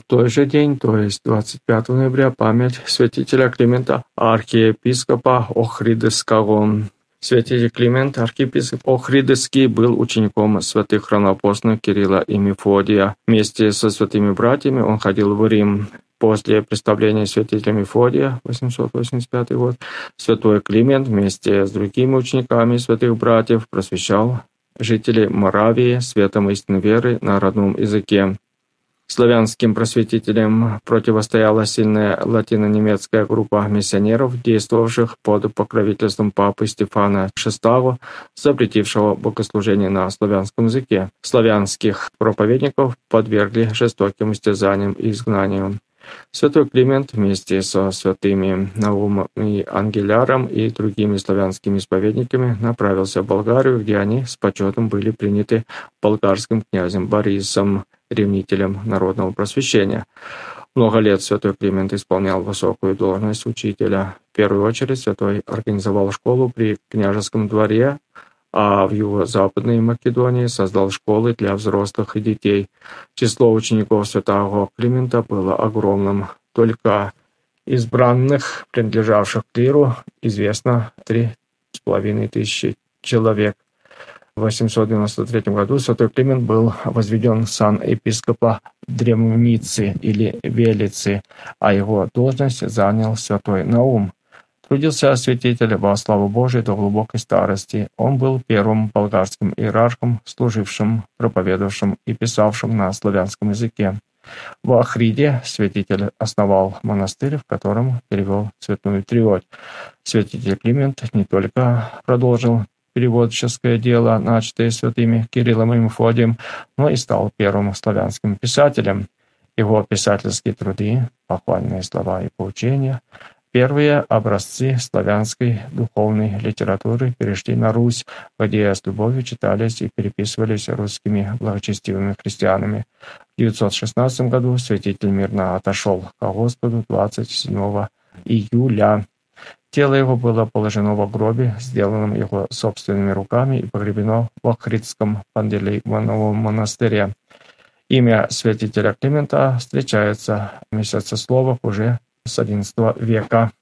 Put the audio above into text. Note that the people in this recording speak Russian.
той же день, то есть 25 ноября, память святителя Климента, архиепископа Охридского. Святитель Климент, архиепископ Охридский, был учеником святых равноапостольных Кирилла и Мефодия. Вместе со святыми братьями он ходил в Рим. После представления святителя Мефодия, 885 год, святой Климент вместе с другими учениками святых братьев просвещал жителей Моравии светом истинной веры на родном языке. Славянским просветителям противостояла сильная латино-немецкая группа миссионеров, действовавших под покровительством папы Стефана VI, запретившего богослужение на славянском языке. Славянских проповедников подвергли жестоким истязаниям и изгнанию. Святой Климент вместе со святыми Наумом и Ангеляром и другими славянскими исповедниками направился в Болгарию, где они с почетом были приняты болгарским князем Борисом, ревнителем народного просвещения. Много лет святой Климент исполнял высокую должность учителя. В первую очередь святой организовал школу при княжеском дворе, а в юго-западной Македонии создал школы для взрослых и детей. Число учеников святого Климента было огромным. Только избранных, принадлежавших клиру, известно 3500 человек. В 893 году святой Климент был возведен в сан епископа Дремницы или Велицы, а его должность занял святой Наум. Трудился святитель во славу Божию до глубокой старости. Он был первым болгарским иерархом, служившим, проповедовавшим и писавшим на славянском языке. В Охриде святитель основал монастырь, в котором перевел Цветную Триодь. Святитель Климент не только продолжил переводческое дело, начатое святыми Кириллом и Мефодием, но и стал первым славянским писателем. Его писательские труды, похвальные слова и поучения, первые образцы славянской духовной литературы перешли на Русь, где с любовью читались и переписывались русскими благочестивыми христианами. В 916 году святитель мирно отошел ко Господу 27 июля. Тело его было положено в гробе, сделанном его собственными руками, и погребено в Охридском Пантелеймоновом монастыре. Имя святителя Климента встречается в месяцесловах уже с XI века.